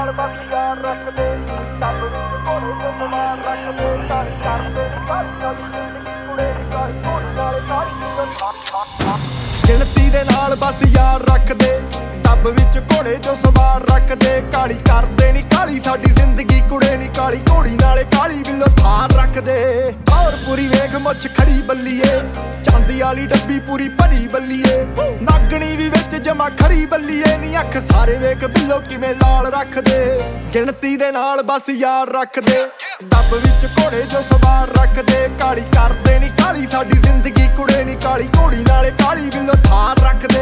ਨਾਲ ਬਸ ਯਾਰ ਰੱਖਦੇ ਸਭ ਵਿੱਚ ਘੋੜੇ ਤੋਂ ਸਵਾਰ ਰੱਖਦੇ ਕਰ ਕਰਦੇ ਸਾਰੀ ਜ਼ਿੰਦਗੀ ਕੁੜੇ ਦੀ ਕਾਲੀ ਘੋੜੀ ਨਾਲੇ ਕਾਲੀ ਗਿਣਤੀ ਦੇ ਨਾਲ ਬਸ ਯਾਰ ਰੱਖਦੇ ਟੱਬ ਵਿੱਚ ਘੋੜੇ ਜੋ ਸਵਾਰ ਰੱਖਦੇ ਕਾਲੀ ਕਰਦੇ ਨੀ ਕਾਲੀ ਸਾਡੀ ਜ਼ਿੰਦਗੀ ਕੁੜੇ ਨੀ ਕਾਲੀ ਘੋੜੀ ਨਾਲੇ ਕਾਲੀ ਬਿੱਲੋ ਥਾਰ ਰੱਖਦੇ ਔਰ ਪੂਰੀ ਵੇਖ ਮੁੱਛ ਖੜੀ ਬੱਲੀਏ ਚਾਂਦੀ ਵਾਲੀ ਡੱਬੀ ਪੂਰੀ ਭਰੀ ਬੱਲੀਏ ਨਾਗਣੀ ਵੀ ਵਿੱਚ ਜਮਾ ਖਰੀ ਬੱਲੀਏ ਨੀ ਅੱਖ ਸਾਰੇ ਵੇਖ ਬਿੱਲੋ ਕਿਵੇਂ ਲਾਲ ਰੱਖਦੇ ਗਿਣਤੀ ਦੇ ਨਾਲ ਬਸ ਯਾਰ ਰੱਖਦੇ ਟੱਬ ਵਿੱਚ ਘੋੜੇ ਜੋ ਸਵਾਰ ਰੱਖਦੇ ਕਾਲੀ ਕਰਦੇ ਨੀ ਕਾਲੀ ਸਾਡੀ ਜ਼ਿੰਦਗੀ ਕੁੜੇ ਨੀ ਕਾਲੀ ਘੋੜੀ ਨਾਲੇ ਕਾਲੀ ਬਿੱਲੋ ਥਾਰ ਰੱਖਦੇ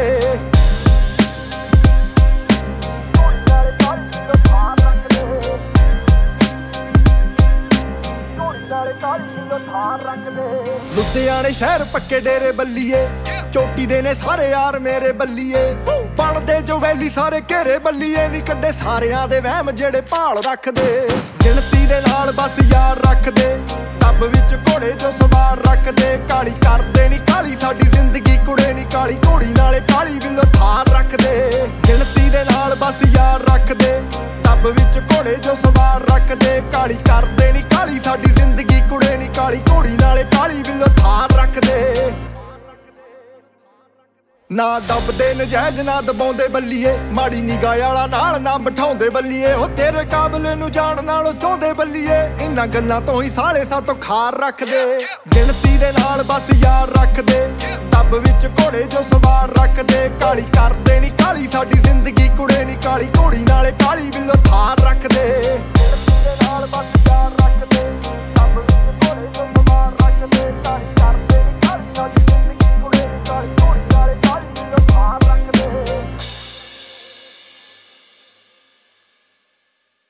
ਲੁਧਿਆਣੇ ਸ਼ਹਿਰ ਪੱਕੇ ਡੇਰੇ ਬੱਲੀਏ ਚੋਟੀ ਦੇ ਨੇ ਸਾਰੇ ਯਾਰ ਮੇਰੇ ਬੱਲੀਏ ਬਣਦੇ ਜੋ ਵੈਲੀ ਸਾਰੇ ਘੇਰੇ ਬੱਲੀਏ ਨੀ ਕੱਢੇ ਸਾਰਿਆਂ ਦੇ ਵਹਿਮ ਜਿਹੜੇ ਭਾਲ ਰੱਖਦੇ ਗਿਣਤੀ ਦੇ ਨਾਲ ਬਸ ਯਾਰ ਰੱਖਦੇ ਟੱਬ ਵਿੱਚ ਘੋੜੇ ਜੋ ਸਵਾਰ ਰੱਖਦੇ ਕਾਲੀ ਕਰਦੇ ਨੀ ਕਾਲੀ ਸਾਡੀ ਜ਼ਿੰਦਗੀ ਕੁੜੇ ਨੀ ਕਾਲੀ ਘੋੜੀ ਨਾਲੇ ਕਾਲੀ ਬਿੱਲੋ ਥਾਰ ਰੱਖਦੇ ਗਿਣਤੀ ਦੇ ਨਾਲ ਬਸ ਯਾਰ ਰੱਖਦੇ ਟੱਬ ਵਿੱਚ ਘੋੜੇ ਜੋ ਸਵਾਰ ਰੱਖਦੇ ਕਾਲੀ ਕਰਦੇ ਨੀ ਕਾਲੀ ਸਾਡੀ ਜ਼ਿੰਦਗੀ ਕੁੜੇ ਨੀ ਕਾਲੀ ਘੋੜੀ ਨਾਲੇ ਕਾਲੀ ਬਿੱਲੋ ਥਾਰ ਰੱਖਦੇ ਨਾ ਦੱਬਦੇ ਨਜਾਇਜ਼ ਨਾ ਦਬਾਉਂਦੇ ਬੱਲੀਏ ਮਾੜੀ ਨਿਗਾਹ ਵਾਲਾ ਨਾਲ ਨਾ ਬਿਠਾਉਂਦੇ ਬੱਲੀਏ ਉਹ ਤੇਰੇ ਕਾਬਲ ਨੂੰ ਜਾਣ ਨਾਲੋਂ ਚਾਹੁੰਦੇ ਬੱਲੀਏ ਇਹਨਾਂ ਗੱਲਾਂ ਤੋਂ ਹੀ ਸਾਲੇ ਸਾਤੋਂ ਖਾਰ ਰੱਖਦੇ ਗਿਣਤੀ ਦੇ ਨਾਲ ਬਸ ਯਾਰ ਰੱਖਦੇ ਟੱਬ ਵਿੱਚ ਘੋੜੇ ਜੋ ਸਵਾਰ ਰੱਖਦੇ ਕਾਲੀ ਕਰਦੇ ਨੀ ਕਾਲੀ ਸਾਡੀ ਜ਼ਿੰਦਗੀ ਕੁੜੇ ਨੀ ਕਾਲੀ ਘੋੜੀ ਨਾਲੇ ਕਾਲੀ ਬਿੱਲੋ ਥਾਰ ਰੱਖਦੇ